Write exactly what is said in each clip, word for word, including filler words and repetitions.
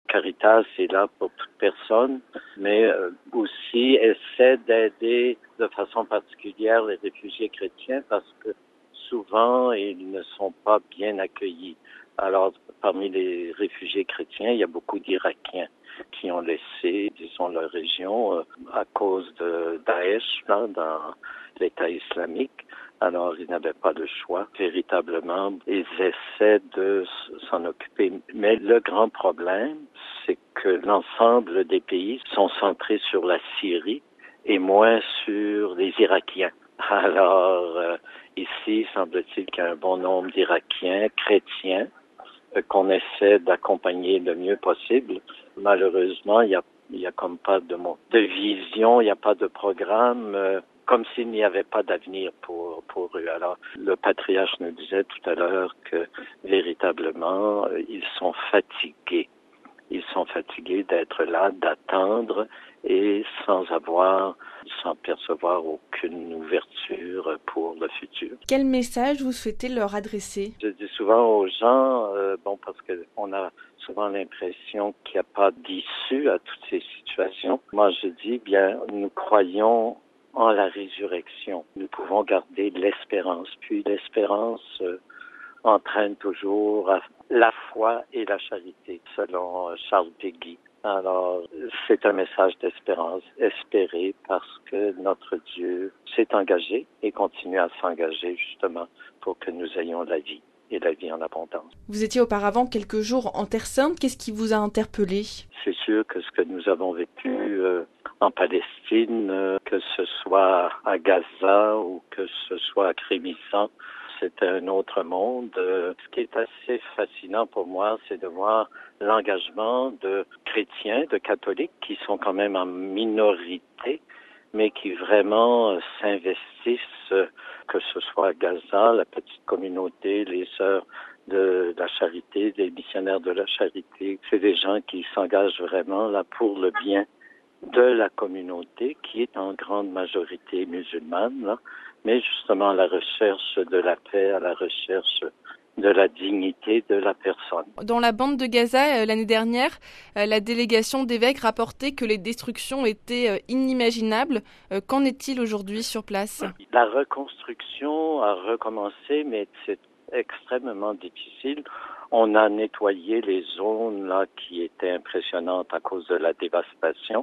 Caritas est là pour toute personne, mais euh, aussi essaie d'aider de façon particulière les réfugiés chrétiens parce que souvent, ils ne sont pas bien accueillis. Alors, parmi les réfugiés chrétiens, il y a beaucoup d'Irakiens qui ont laissé, disons, leur région euh, à cause de Daesh, là, dans l'État islamique. Alors, ils n'avaient pas le choix. Véritablement, ils essaient de s'en occuper. Mais le grand problème, c'est que l'ensemble des pays sont centrés sur la Syrie et moins sur les Irakiens. Alors, euh, ici, semble-t-il qu'il y a un bon nombre d'Irakiens chrétiens euh, qu'on essaie d'accompagner le mieux possible. Malheureusement, il y a, il y a comme pas de, de vision, il n'y a pas de programme, euh, comme s'il n'y avait pas d'avenir pour, pour eux. Alors, le patriarche nous disait tout à l'heure que véritablement, euh, ils sont fatigués. Ils sont fatigués d'être là, d'attendre et sans avoir, sans percevoir aucune ouverture pour le futur. Quel message vous souhaitez leur adresser? Je dis souvent aux gens, euh, bon, parce qu'on a souvent l'impression qu'il n'y a pas d'issue à toutes ces situations. Moi, je dis, bien, nous croyons en la résurrection. Nous pouvons garder l'espérance. Puis l'espérance euh, entraîne toujours la foi et la charité, selon Charles Péguy. Alors, c'est un message d'espérance, espérer parce que notre Dieu s'est engagé et continue à s'engager justement pour que nous ayons la vie et la vie en abondance. Vous étiez auparavant quelques jours en Terre Sainte, qu'est-ce qui vous a interpellé? C'est sûr que ce que nous avons vécu euh, en Palestine, euh, que ce soit à Gaza ou que ce soit à Crémissant, c'est un autre monde. Euh, ce qui est assez fascinant pour moi, c'est de voir l'engagement de chrétiens, de catholiques qui sont quand même en minorité, mais qui vraiment euh, s'investissent, euh, que ce soit à Gaza, la petite communauté, les sœurs de la charité, des missionnaires de la charité. C'est des gens qui s'engagent vraiment là pour le bien de la communauté qui est en grande majorité musulmane, là, mais justement à la recherche de la paix, à la recherche de la dignité de la personne. Dans la bande de Gaza, euh, l'année dernière, euh, la délégation d'évêques rapportait que les destructions étaient euh, inimaginables. Euh, qu'en est-il aujourd'hui sur place? La reconstruction a recommencé, mais c'est extrêmement difficile. On a nettoyé les zones là qui étaient impressionnantes à cause de la dévastation,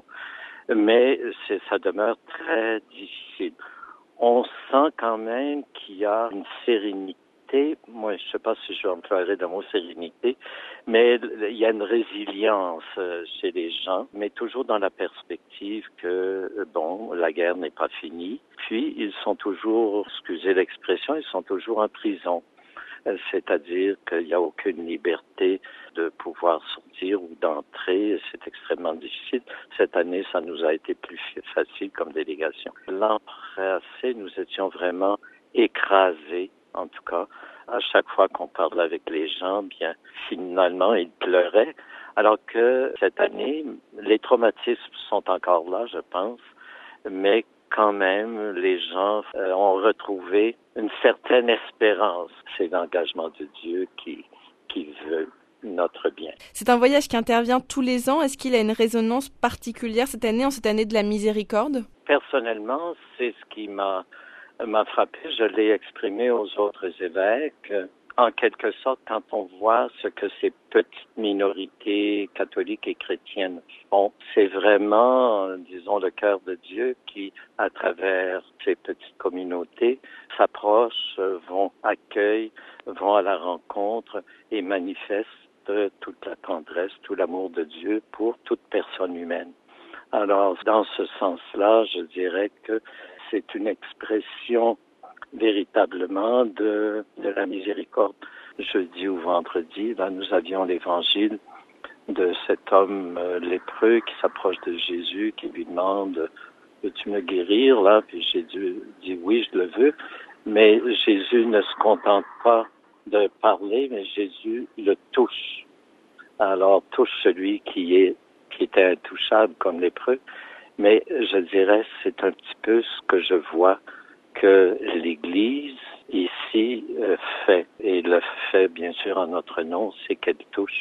mais c'est, ça demeure très difficile. On sent quand même qu'il y a une sérénité. Moi, je ne sais pas si je emploierais le mot sérénité, mais il y a une résilience chez les gens, mais toujours dans la perspective que, bon, la guerre n'est pas finie. Puis, ils sont toujours, excusez l'expression, ils sont toujours en prison. C'est-à-dire qu'il n'y a aucune liberté de pouvoir sortir ou d'entrer. C'est extrêmement difficile. Cette année, ça nous a été plus facile comme délégation. L'an passé, nous étions vraiment écrasés, en tout cas. À chaque fois qu'on parle avec les gens, bien, finalement, ils pleuraient. Alors que cette année, les traumatismes sont encore là, je pense, mais quand même, les gens euh, ont retrouvé une certaine espérance. C'est l'engagement de Dieu qui, qui veut notre bien. C'est un voyage qui intervient tous les ans. Est-ce qu'il a une résonance particulière cette année, en cette année de la miséricorde? Personnellement, c'est ce qui m'a, m'a frappé. Je l'ai exprimé aux autres évêques. En quelque sorte, quand on voit ce que ces petites minorités catholiques et chrétiennes font, c'est vraiment, disons, le cœur de Dieu qui, à travers ces petites communautés, s'approchent, vont, accueillent, vont à la rencontre et manifestent toute la tendresse, tout l'amour de Dieu pour toute personne humaine. Alors, dans ce sens-là, je dirais que c'est une expression véritablement de, de la miséricorde. Jeudi ou vendredi, là, nous avions l'évangile de cet homme euh, lépreux qui s'approche de Jésus, qui lui demande « Veux-tu me guérir ?» là, puis Jésus dit « Oui, je le veux ». Mais Jésus ne se contente pas de parler, mais Jésus le touche. Alors, touche celui qui est qui était intouchable comme lépreux. Mais je dirais, c'est un petit peu ce que je vois que l'Église ici euh, fait, et le fait bien sûr en notre nom, c'est qu'elle touche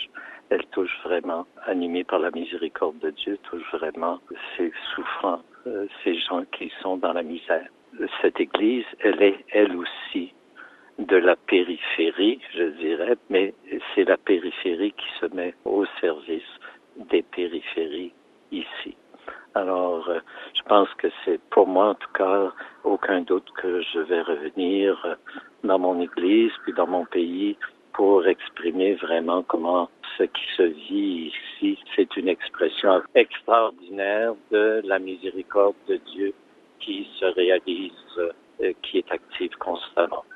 elle touche vraiment, animée par la miséricorde de Dieu, touche vraiment ces souffrants, euh, ces gens qui sont dans la misère. Cette Église, elle est, elle aussi, de la périphérie, je dirais, mais c'est la périphérie qui se met au service des périphéries ici. Alors, euh, je pense que c'est pour moi, en tout cas, aucun doute que je vais revenir dans mon Église, puis dans mon pays, pour exprimer vraiment comment ce qui se vit ici, c'est une expression extraordinaire de la miséricorde de Dieu qui se réalise, euh, qui est active constamment.